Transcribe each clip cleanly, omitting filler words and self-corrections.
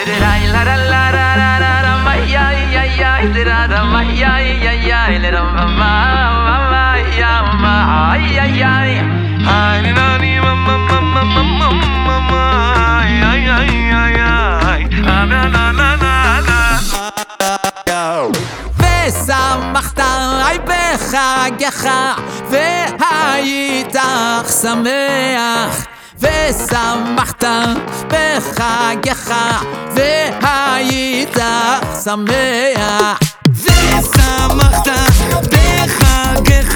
ושמחת בחגך והיית שמח ושמחת בחגך והיית שמח ושמחת בחגך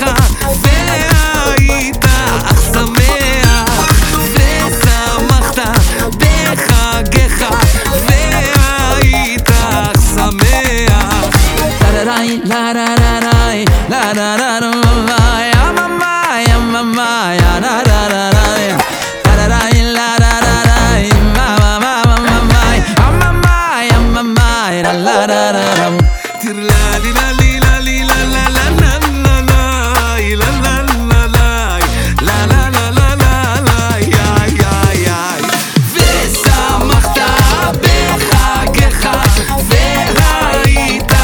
והיית שמח ושמחת בחגך והיית שמח la la la la la la la ya mama ya mama ya la la la la la la la la la mama mama mama ya mama ya mama la la la la tir la li la li la li la la la la la la la la la la la ya ya ya ושמחת בחגך והיית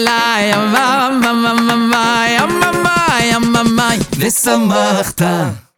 ושמחת